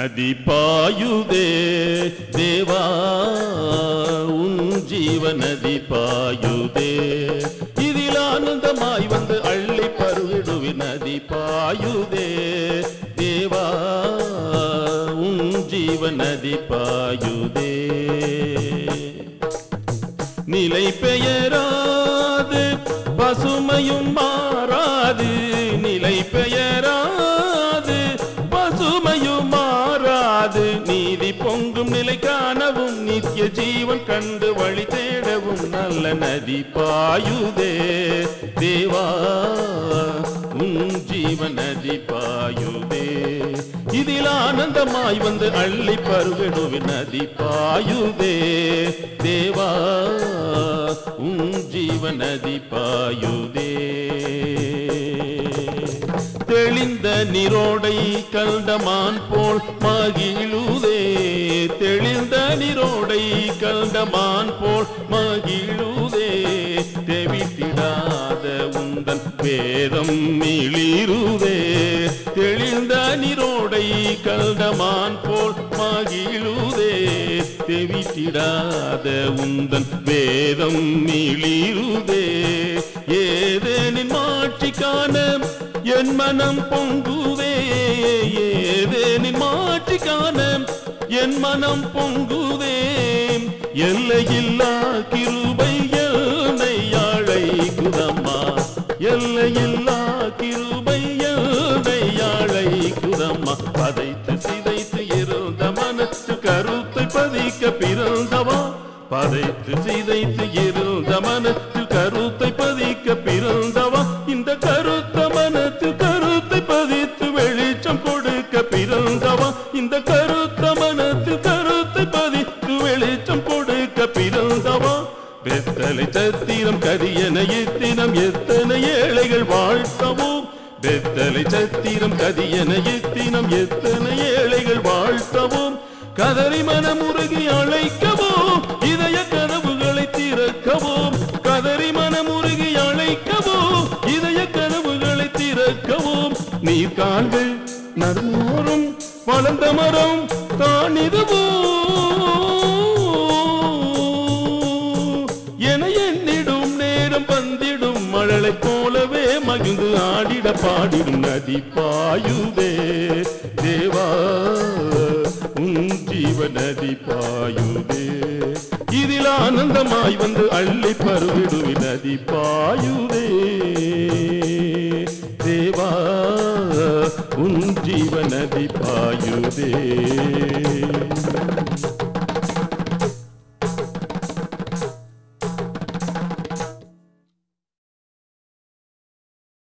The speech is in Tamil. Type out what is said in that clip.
நதி பாயுதே தேவா உன் ஜீவ நதி பாயுதே இதில் ஆனந்தமாய் வந்து அள்ளி பருகிடுவி நதி பாயுதே தேவா உன் ஜீவ நதி பாயுதே நிலை பெயராது பசுமையும் மாறாது நிலை பெயராது பசுமையும் மாறாது நீதி பொங்கும் நிலை காணவும் நித்திய ஜீவன் கண்டு வழி தேடவும் நல்ல நதி பாயுதே தேவா உன் ஜீவ நதி பாயுதே இதில் ஆனந்தமாய் வந்து அள்ளி பருகிடுவி நதி பாயுதே தேவா உன் ஜீவ நதி பாயுதே தெளிந்த நீரோடை கல்டமான் போல் மகிழுதே தெளிந்த நீரோடை கல்டமான் போல் மகிழுதே தெவித்திடாத உந்தன் வேதம் மிளிருதே தெளிந்த நீரோடை கல்டமான் போல் மகிழுதே தெவித்திடாத உந்தன் வேதம் மிளிருதே ஏதேனின் மாட்சி காண என் மனம் பொங்குதே ஏதேனின் மாட்சி காண என் மனம் பொங்குதே எல்லையில்லா கிருபை என்னை அழைக்குதம்மா எல்லையில்லா கிருபை என்னை அழைக்குதம்மா பதைத்து சிதைத்து இருந்த மனத்து கருத்தை பதிக்க பிறந்தவா பதைத்து சிதைத்து இருந்த மனத்தில் கருத்தை பதிக்க பிறந்தவா இந்த கருத்த மனத்தில் கருத்தை பதித்து வெளிச்சம் கொடுக்க பிறந்தவா இந்த கருத்த மனத்தில் கருத்தை பதித்து வெளிச்சம் கொடுக்க பிறந்தவா வெத்தலை சத்திரம் கரியன எத்தினம் எத்தனை ஏழைகள் வாழ்த்தவோ வெத்தலை சத்திரம் கரியன எத்தினம் எத்தனை ஏழைகள் வாழ்த்தவோ கதறி மனமுருகி அழைக்கவோ இதய கனவுகளை திறக்கவோ கதறி மனமுருகி அழைக்கவோ இதய கனவுகளை திறக்கவோ நீர் காண்கள் நறுமோறும் வளர்ந்த மரம் தானிதுவோ என எண்ணிடும் நேரம் வந்திடும் மழலை போலவே மகிழ்ந்து ஆடிட பாடிடும் நதி பாயுதே தேவா உன் ஜீவ நதி பாயுதே இதில் ஆனந்தமாய் வந்து அள்ளி பருவிடுவி நதி பாயுதே தேவா உன் ஜீவ நதி பாயுதே